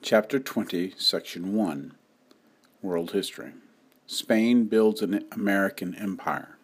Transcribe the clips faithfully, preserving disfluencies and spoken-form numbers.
Chapter twenty, Section one, World History. Spain builds an American empire.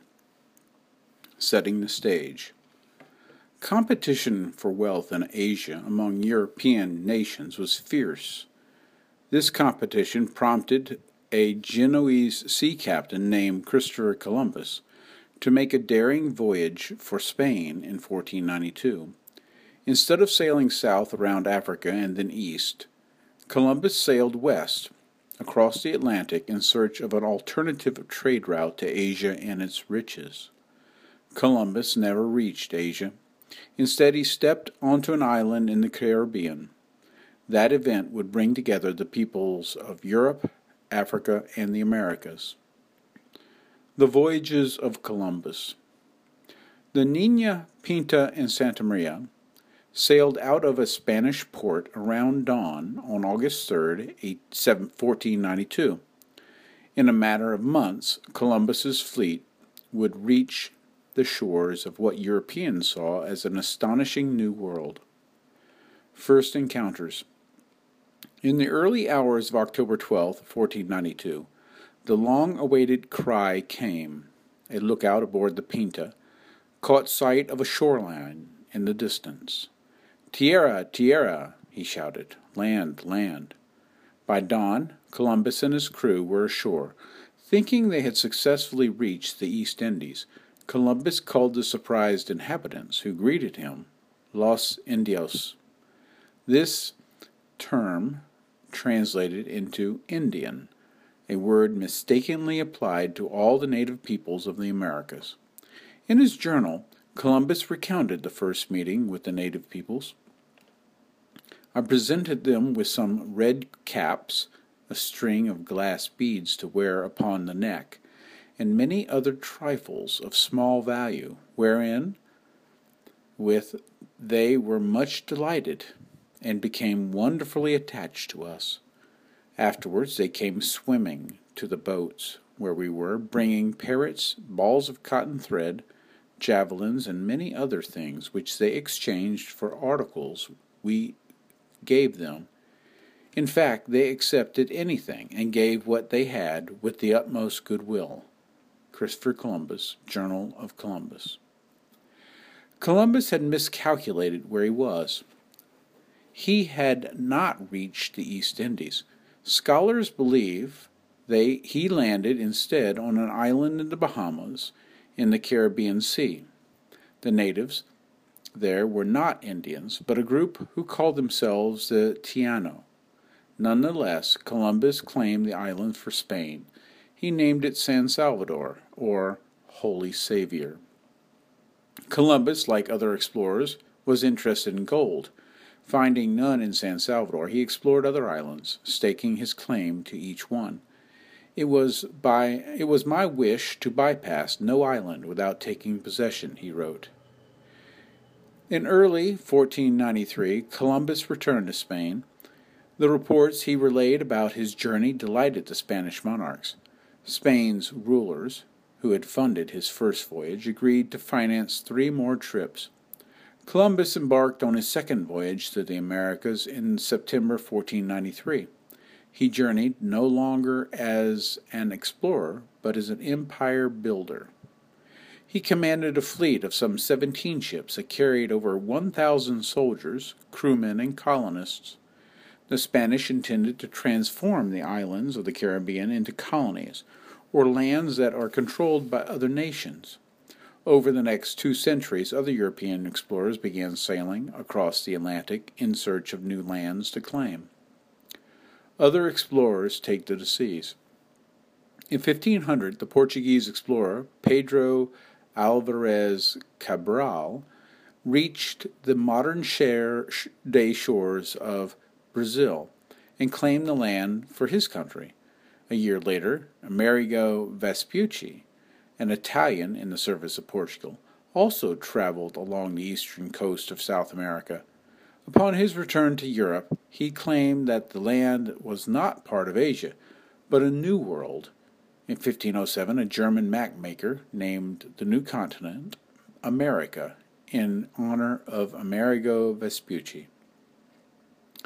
Setting the stage. Competition for wealth in Asia among European nations was fierce. This competition prompted a Genoese sea captain named Christopher Columbus to make a daring voyage for Spain in fourteen ninety-two. Instead of sailing south around Africa and then east, Columbus sailed west, across the Atlantic in search of an alternative trade route to Asia and its riches. Columbus never reached Asia. Instead, he stepped onto an island in the Caribbean. That event would bring together the peoples of Europe, Africa, and the Americas. The Voyages of Columbus. The Niña, Pinta, and Santa Maria sailed out of a Spanish port around dawn on August third, fourteen ninety-two. In a matter of months, Columbus's fleet would reach the shores of what Europeans saw as an astonishing new world. First encounters. In the early hours of October twelfth, fourteen ninety-two, the long-awaited cry came. A lookout aboard the Pinta caught sight of a shoreline in the distance. "Tierra, tierra," he shouted. "Land, land." By dawn, Columbus and his crew were ashore. Thinking they had successfully reached the East Indies, Columbus called the surprised inhabitants who greeted him Los Indios. This term translated into Indian, a word mistakenly applied to all the native peoples of the Americas. In his journal, Columbus recounted the first meeting with the native peoples. "I presented them with some red caps, a string of glass beads to wear upon the neck, and many other trifles of small value, wherein with they were much delighted, and became wonderfully attached to us. Afterwards they came swimming to the boats where we were, bringing parrots, balls of cotton thread, javelins, and many other things, which they exchanged for articles we gave them. In fact, they accepted anything, and gave what they had with the utmost goodwill." Christopher Columbus, Journal of Columbus. Columbus had miscalculated where he was. He had not reached the East Indies. Scholars believe they he landed instead on an island in the Bahamas, in the Caribbean Sea. The natives there were not Indians, but a group who called themselves the Taino. Nonetheless, Columbus claimed the island for Spain. He named it San Salvador, or Holy Savior. Columbus, like other explorers, was interested in gold. Finding none in San Salvador, he explored other islands, staking his claim to each one. It was by it was my wish to bypass no island without taking possession, he wrote. In early fourteen ninety-three, Columbus returned to Spain. The reports he relayed about his journey delighted the Spanish monarchs. Spain's rulers, who had funded his first voyage, agreed to finance three more trips. Columbus embarked on his second voyage to the Americas in September fourteen ninety-three. He journeyed no longer as an explorer, but as an empire builder. He commanded a fleet of some seventeen ships that carried over one thousand soldiers, crewmen, and colonists. The Spanish intended to transform the islands of the Caribbean into colonies, or lands that are controlled by other nations. Over the next two centuries, other European explorers began sailing across the Atlantic in search of new lands to claim. Other explorers take to the seas. In fifteen hundred, the Portuguese explorer Pedro Alvarez Cabral reached the modern-day shores of Brazil and claimed the land for his country. A year later, Amerigo Vespucci, an Italian in the service of Portugal, also traveled along the eastern coast of South America. Upon his return to Europe, he claimed that the land was not part of Asia, but a new world. In fifteen oh seven, a German map maker named the new continent America in honor of Amerigo Vespucci.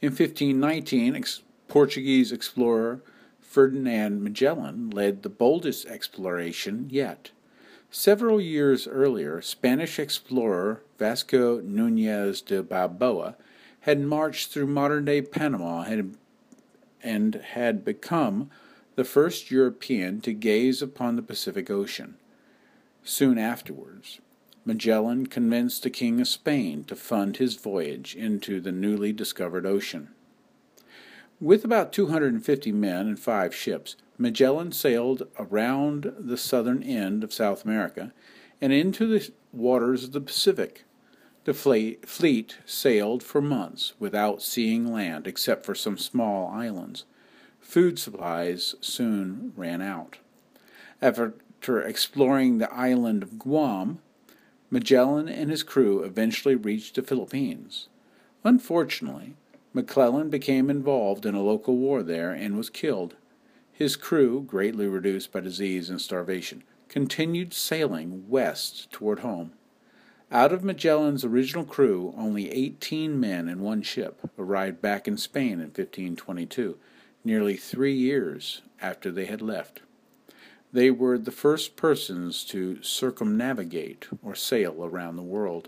In fifteen nineteen, ex- Portuguese explorer Ferdinand Magellan led the boldest exploration yet. Several years earlier, Spanish explorer Vasco Núñez de Balboa had marched through modern-day Panama and had become the first European to gaze upon the Pacific Ocean. Soon afterwards, Magellan convinced the King of Spain to fund his voyage into the newly discovered ocean. With about two hundred fifty men and five ships, Magellan sailed around the southern end of South America and into the waters of the Pacific. The fleet sailed for months without seeing land except for some small islands. Food supplies soon ran out. After exploring the island of Guam, Magellan and his crew eventually reached the Philippines. Unfortunately, McClellan became involved in a local war there and was killed. His crew, greatly reduced by disease and starvation, continued sailing west toward home. Out of Magellan's original crew, only eighteen men in one ship arrived back in Spain in fifteen twenty-two, nearly three years after they had left. They were the first persons to circumnavigate or sail around the world.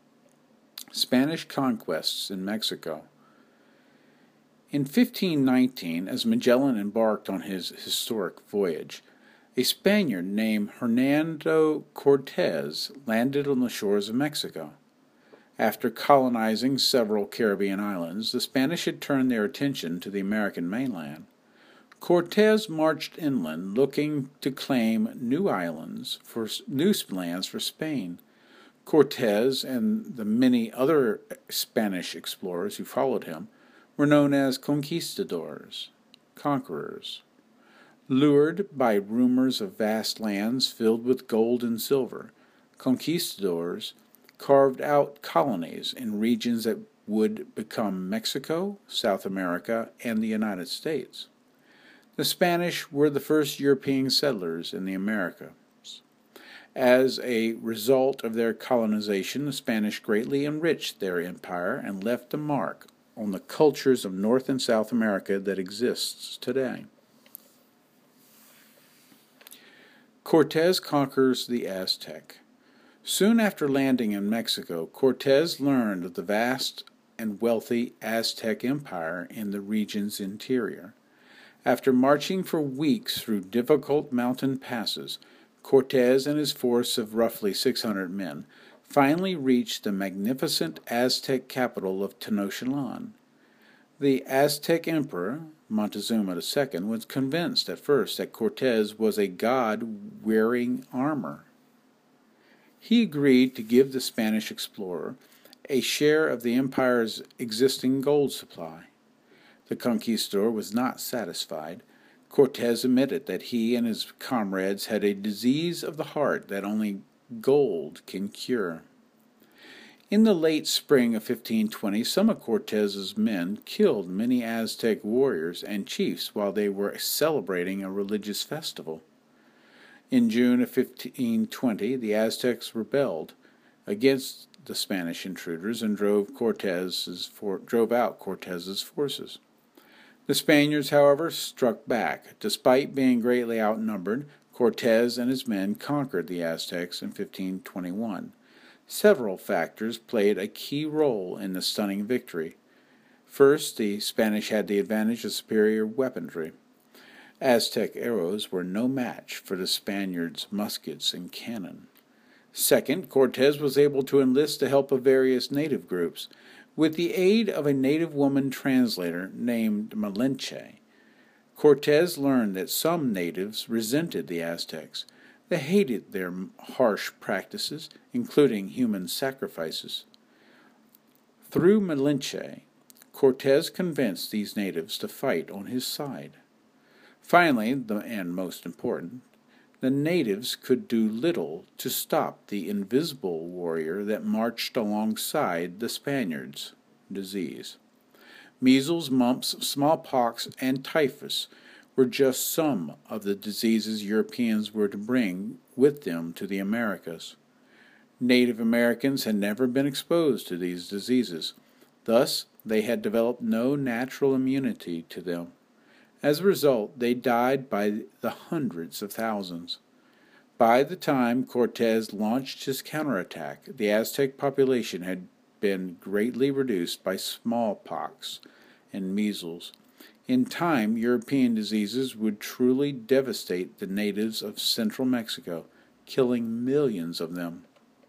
Spanish conquests in Mexico. In fifteen nineteen, as Magellan embarked on his historic voyage, a Spaniard named Hernando Cortez landed on the shores of Mexico. After colonizing several Caribbean islands, the Spanish had turned their attention to the American mainland. Cortez marched inland, looking to claim new islands for new lands for Spain. Cortez and the many other Spanish explorers who followed him were known as conquistadors, conquerors. Lured by rumors of vast lands filled with gold and silver, conquistadors carved out colonies in regions that would become Mexico, South America, and the United States. The Spanish were the first European settlers in the Americas. As a result of their colonization, the Spanish greatly enriched their empire and left a mark on the cultures of North and South America that exists today. Cortez conquers the Aztec. Soon after landing in Mexico, Cortez learned of the vast and wealthy Aztec Empire in the region's interior. After marching for weeks through difficult mountain passes, Cortez and his force of roughly six hundred men finally reached the magnificent Aztec capital of Tenochtitlan. The Aztec Emperor, Montezuma the Second, was convinced at first that Cortez was a god wearing armor. He agreed to give the Spanish explorer a share of the empire's existing gold supply. The conquistador was not satisfied. Cortez admitted that he and his comrades had a disease of the heart that only gold can cure. In the late spring of fifteen twenty, some of Cortez's men killed many Aztec warriors and chiefs while they were celebrating a religious festival. In June of fifteen twenty, the Aztecs rebelled against the Spanish intruders and drove Cortez's for, drove out Cortez's forces. The Spaniards, however, struck back. Despite being greatly outnumbered, Cortez and his men conquered the Aztecs in fifteen twenty-one. Several factors played a key role in the stunning victory. First, the Spanish had the advantage of superior weaponry. Aztec arrows were no match for the Spaniards' muskets and cannon. Second, Cortez was able to enlist the help of various native groups. With the aid of a native woman translator named Malinche, Cortez learned that some natives resented the Aztecs. They hated their harsh practices, including human sacrifices. Through Malinche, Cortez convinced these natives to fight on his side. Finally, the, and most important, the natives could do little to stop the invisible warrior that marched alongside the Spaniards' disease. Measles, mumps, smallpox, and typhus were just some of the diseases Europeans were to bring with them to the Americas. Native Americans had never been exposed to these diseases. Thus, they had developed no natural immunity to them. As a result, they died by the hundreds of thousands. By the time Cortes launched his counterattack, the Aztec population had been greatly reduced by smallpox and measles. In time, European diseases would truly devastate the natives of central Mexico, killing millions of them.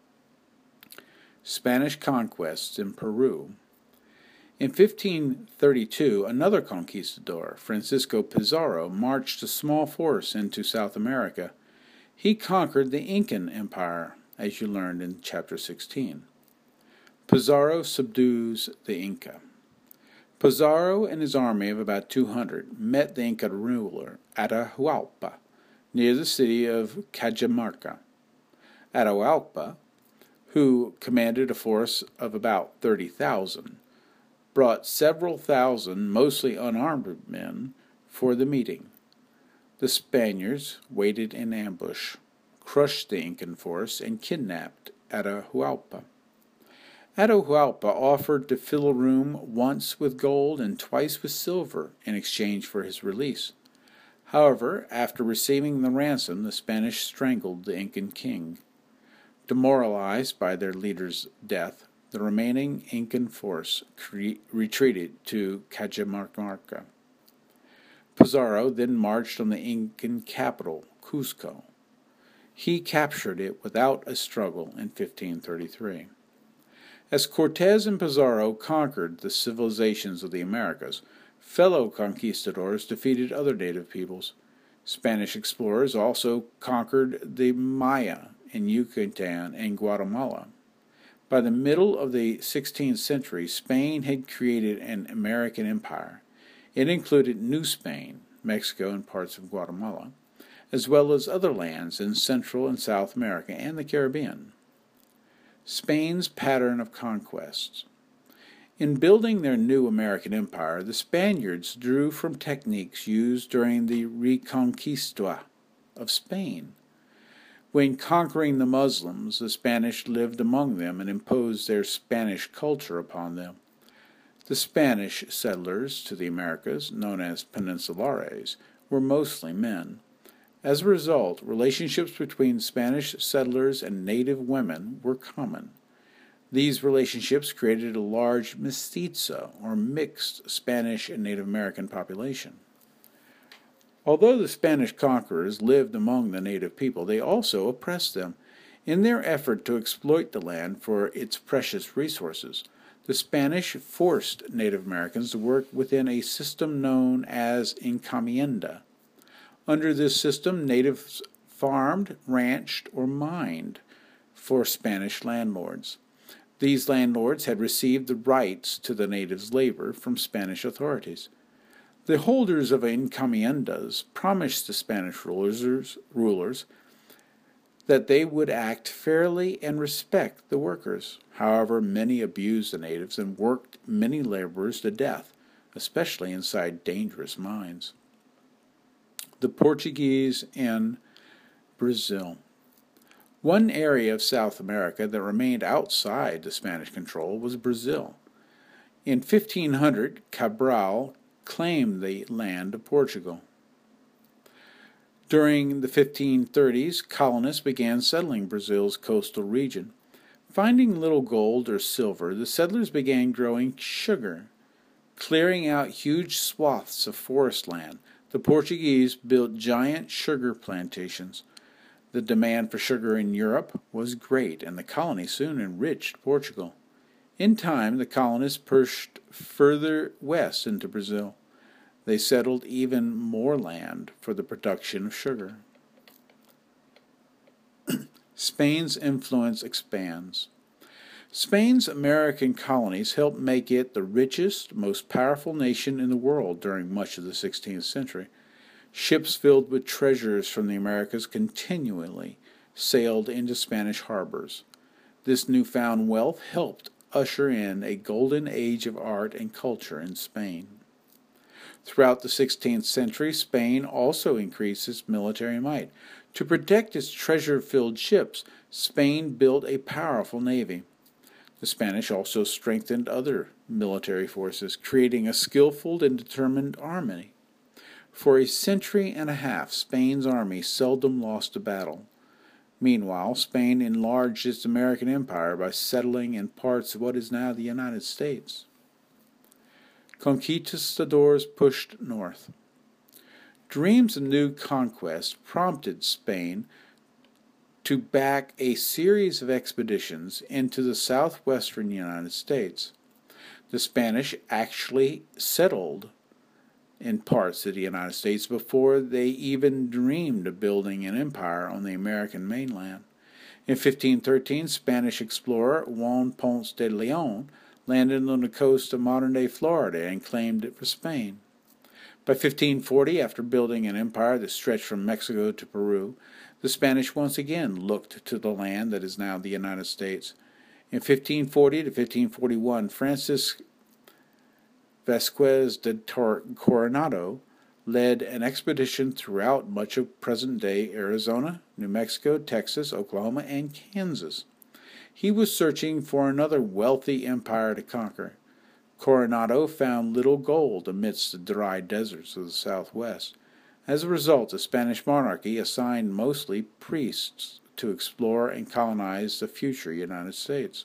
Spanish conquests in Peru. In fifteen thirty-two, another conquistador, Francisco Pizarro, marched a small force into South America. He conquered the Incan Empire, as you learned in Chapter sixteen. Pizarro subdues the Inca. Pizarro and his army of about two hundred met the Inca ruler Atahualpa near the city of Cajamarca. Atahualpa, who commanded a force of about thirty thousand, brought several thousand, mostly unarmed men, for the meeting. The Spaniards waited in ambush, crushed the Incan force, and kidnapped Atahualpa. Atahualpa offered to fill a room once with gold and twice with silver in exchange for his release. However, after receiving the ransom, the Spanish strangled the Incan king. Demoralized by their leader's death, the remaining Incan force cre- retreated to Cajamarca. Pizarro then marched on the Incan capital, Cuzco. He captured it without a struggle in fifteen thirty-three. As Cortes and Pizarro conquered the civilizations of the Americas, fellow conquistadors defeated other native peoples. Spanish explorers also conquered the Maya in Yucatan and Guatemala. By the middle of the sixteenth century, Spain had created an American empire. It included New Spain, Mexico, and parts of Guatemala, as well as other lands in Central and South America and the Caribbean. Spain's pattern of conquests. In building their new American empire, the Spaniards drew from techniques used during the Reconquista of Spain. When conquering the Muslims, the Spanish lived among them and imposed their Spanish culture upon them. The Spanish settlers to the Americas, known as Peninsulares, were mostly men. As a result, relationships between Spanish settlers and native women were common. These relationships created a large mestizo, or mixed Spanish and Native American population. Although the Spanish conquerors lived among the native people, they also oppressed them. In their effort to exploit the land for its precious resources, the Spanish forced Native Americans to work within a system known as encomienda. Under this system, natives farmed, ranched, or mined for Spanish landlords. These landlords had received the rights to the natives' labor from Spanish authorities. The holders of encomiendas promised the Spanish rulers, rulers that they would act fairly and respect the workers. However, many abused the natives and worked many laborers to death, especially inside dangerous mines. The Portuguese in Brazil. One area of South America that remained outside the Spanish control was Brazil. In fifteen hundred, Cabral claimed the land of Portugal. During the fifteen thirties, colonists began settling Brazil's coastal region. Finding little gold or silver, the settlers began growing sugar. Clearing out huge swaths of forest land, the Portuguese built giant sugar plantations. The demand for sugar in Europe was great, and the colony soon enriched Portugal. In time, the colonists pushed further west into Brazil. They settled even more land for the production of sugar. Spain's influence expands. Spain's American colonies helped make it the richest, most powerful nation in the world during much of the sixteenth century. Ships filled with treasures from the Americas continually sailed into Spanish harbors. This newfound wealth helped usher in a golden age of art and culture in Spain. Throughout the sixteenth century, Spain also increased its military might. To protect its treasure-filled ships, Spain built a powerful navy. The Spanish also strengthened other military forces, creating a skillful and determined army. For a century and a half, Spain's army seldom lost a battle. Meanwhile, Spain enlarged its American empire by settling in parts of what is now the United States. Conquistadors pushed north. Dreams of new conquest prompted Spain to back a series of expeditions into the southwestern United States. The Spanish actually settled in parts of the United States before they even dreamed of building an empire on the American mainland. In fifteen thirteen, Spanish explorer Juan Ponce de Leon landed on the coast of modern-day Florida and claimed it for Spain. By fifteen forty, after building an empire that stretched from Mexico to Peru, the Spanish once again looked to the land that is now the United States. In fifteen forty to fifteen forty-one, Francis Vasquez de Coronado led an expedition throughout much of present-day Arizona, New Mexico, Texas, Oklahoma, and Kansas. He was searching for another wealthy empire to conquer. Coronado found little gold amidst the dry deserts of the Southwest. As a result, the Spanish monarchy assigned mostly priests to explore and colonize the future United States.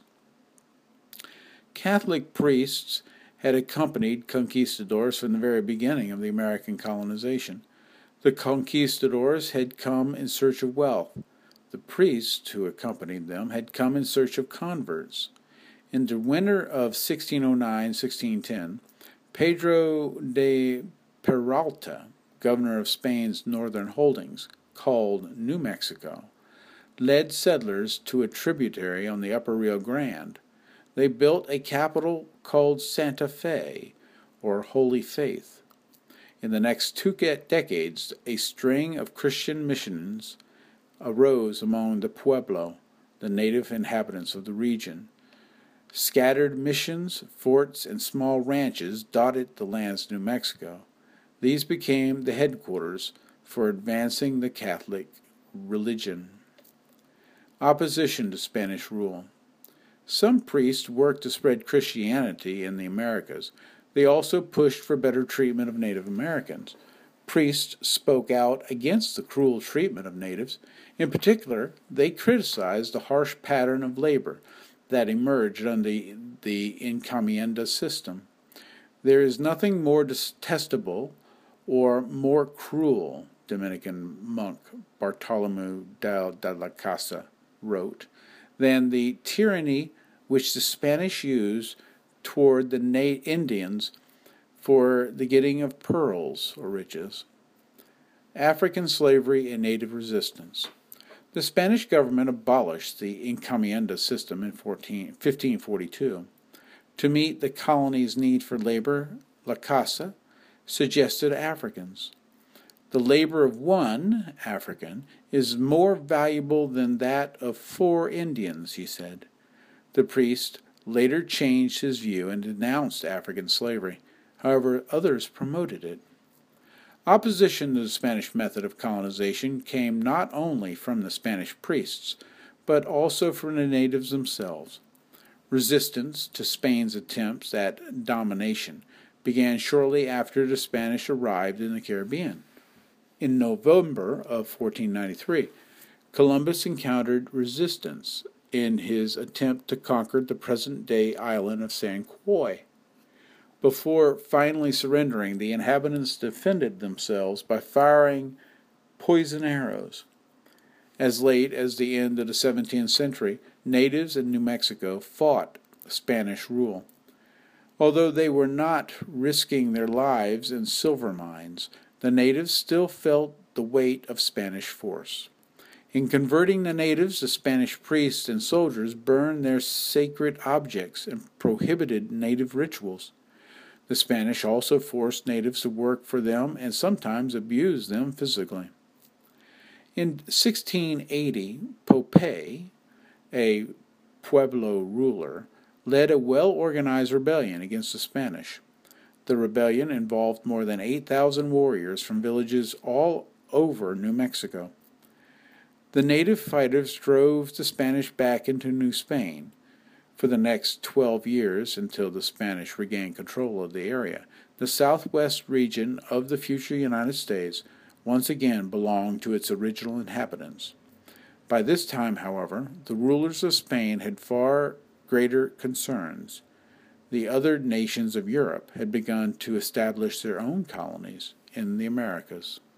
Catholic priests had accompanied conquistadors from the very beginning of the American colonization. The conquistadors had come in search of wealth. The priests who accompanied them had come in search of converts. In the winter of sixteen oh nine to sixteen ten, Pedro de Peralta, governor of Spain's northern holdings, called New Mexico, led settlers to a tributary on the upper Rio Grande. They built a capital called Santa Fe, or Holy Faith. In the next two decades, a string of Christian missions arose among the Pueblo, the native inhabitants of the region. Scattered missions, forts, and small ranches dotted the lands of New Mexico. These became the headquarters for advancing the Catholic religion. Opposition to Spanish rule. Some priests worked to spread Christianity in the Americas. They also pushed for better treatment of Native Americans. Priests spoke out against the cruel treatment of natives. In particular, they criticized the harsh pattern of labor that emerged under the, the encomienda system. There is nothing more detestable or more cruel, Dominican monk Bartolomeu de la Casa wrote, than the tyranny which the Spanish used toward the Na- Indians for the getting of pearls or riches. African slavery and native resistance. The Spanish government abolished the encomienda system in fifteen forty-two. To meet the colony's need for labor, La Casa suggested Africans. The labor of one African is more valuable than that of four Indians, he said. The priest later changed his view and denounced African slavery. However, others promoted it. Opposition to the Spanish method of colonization came not only from the Spanish priests, but also from the natives themselves. Resistance to Spain's attempts at domination began shortly after the Spanish arrived in the Caribbean. In November of fourteen ninety-three, Columbus encountered resistance in his attempt to conquer the present-day island of San Croix. Before finally surrendering, the inhabitants defended themselves by firing poison arrows. As late as the end of the seventeenth century, natives in New Mexico fought Spanish rule. Although they were not risking their lives in silver mines, the natives still felt the weight of Spanish force. In converting the natives, the Spanish priests and soldiers burned their sacred objects and prohibited native rituals. The Spanish also forced natives to work for them and sometimes abused them physically. In sixteen eighty, Popé, a Pueblo ruler, led a well-organized rebellion against the Spanish. The rebellion involved more than eight thousand warriors from villages all over New Mexico. The native fighters drove the Spanish back into New Spain. For the next twelve years, until the Spanish regained control of the area, the southwest region of the future United States once again belonged to its original inhabitants. By this time, however, the rulers of Spain had far greater concerns. The other nations of Europe had begun to establish their own colonies in the Americas.